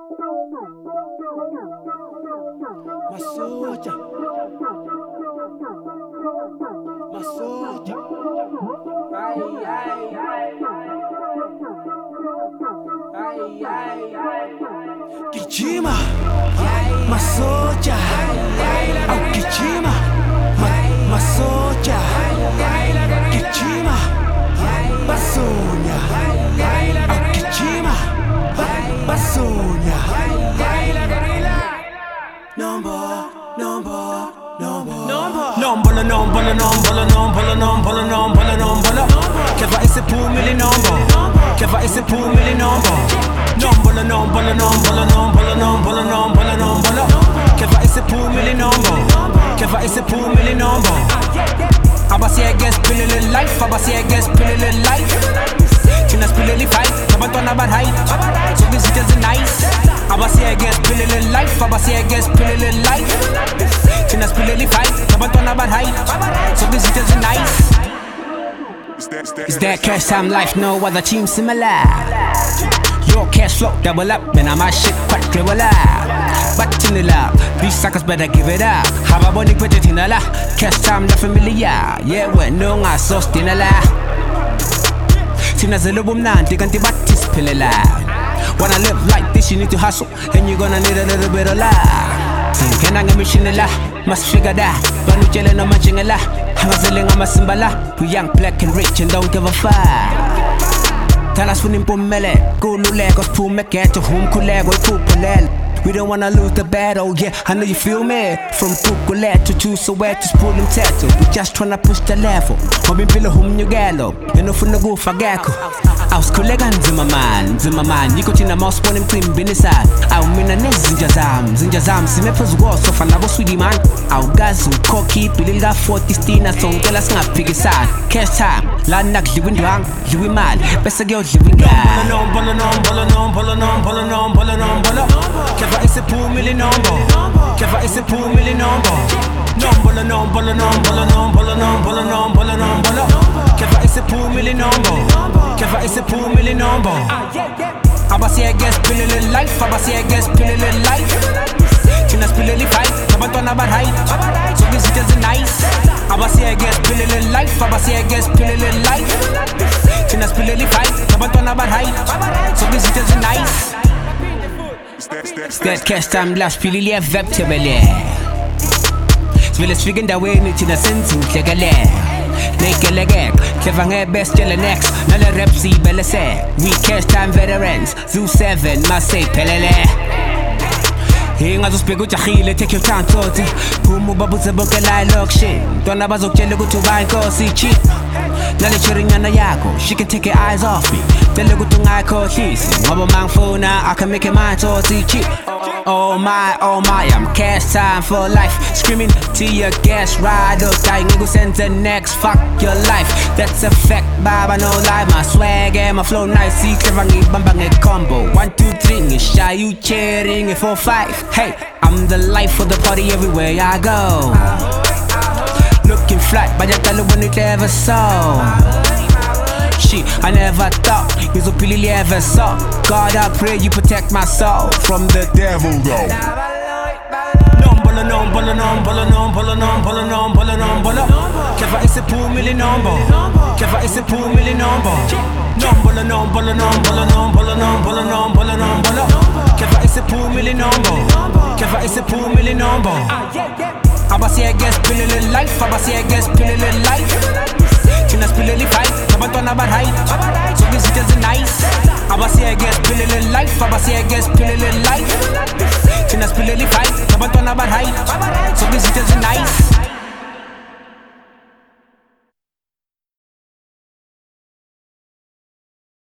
Masoja, Masoja, ay, ay, ay, ay, ay, ay, Kichima, Masoja, oh Kichima, Masoja, Kichima, Basonya, oh Kichima, Basonya. Nombolo Keva ise pumili nombo Keva ise pumili nombo Nombolo Keva ise pumili nombo Keva ise pumili nombo Abasi I guess pilili life Abasi I guess pilili life Chinas pilili fight Kabantwana bad height So visitors are nice Abasi I guess pilili life Abasi I guess pilili life Chinas pilili fight Kabantwana bad height So visitors are nice It's that cash time life, no other team similar. Your cash flow double up, and my shit quite clever. But in the lab, these suckers better give it up. Have a body put it in a la. Cash time la familiar. Yeah, when no I sauce in a la. Tina's a little man, they can't batis pillar. Wanna live like this, you need to hustle, and you're gonna need a little bit of love. Can I get mission a la? Must figure that. But no jelly no matching a la. Hangazilling on my symbala. We young, black and rich and don't give a fuck. Tell us when you mele. Go no legos, pull me get to whom could we don't wanna lose the battle, yeah, I know you feel me. From Pukulet to Soweto to pull them tattoo. We just tryna push the level. Hobby pillow whom you gallo. You know from the go for Gecko. I was collegan Zimmerman. You got in a mouse spawning clean binisa. I'll mean a Zinjazam, Simepos was so fun. I was sweetie man. Our guys who cocky, Pilila 40 Stina, so tell us not piggy side. Cash time, Landak, living young, living mad. Best girl, living guy. Keva ise pumili nombo Keva ise pumili nombo Nombolo Keva ise pumili nombo Keva ise pumili nombo Abasi I guess pilili life Abasi I guess pilili life Chinas pilili fight Kabantwana bad height So visitors are nice Abasi I guess pilili life Abasi I guess pilili life Chinas pilili fight Kabantwana bad height So visitors are nice Sted cash time last pilili veptebele Sviles figen da way ni tina sensu klegale Neke legek, Keva nge best jelle next Nale rep si belle se We cash time veterans Zoo 7, Marseille pelele Ingazospeka ujahile, take your time toti Pumu babuze boke la lokshin Dona bazokjele kutuba inkosi cheat Nale chirinyana yako, she can take her eyes off me Tele kutunga kohlisi Ngobo mangfuna, I can make it mine toti cheat Oh my, I'm cash time for life Screaming to your gas ride up Dying nigga send the next, fuck your life That's a fact, baba no lie My swag and my flow nice See clever bambang a combo 1, 2, 3, ngi shy you cheering 4, 5 Hey, I'm the life of the party everywhere I go Looking flat, but I tell you when it ever saw Shit, I never thought you so pilili ever saw God, I pray you protect my soul from the devil, though Nombolo Keva ise pumili nombo Keva ise pumili nombo Nombolo Keva ise pumili nombo Keva ise pumili nombo Abasi I guess pilili life Abasi I guess pilili life Chinas pilili fight Kabantwana bad height So visitors are nice Abasi I guess pilili life Abasi I guess pilili life Chinas pilili fight Kabantwana bad height So visitors are nice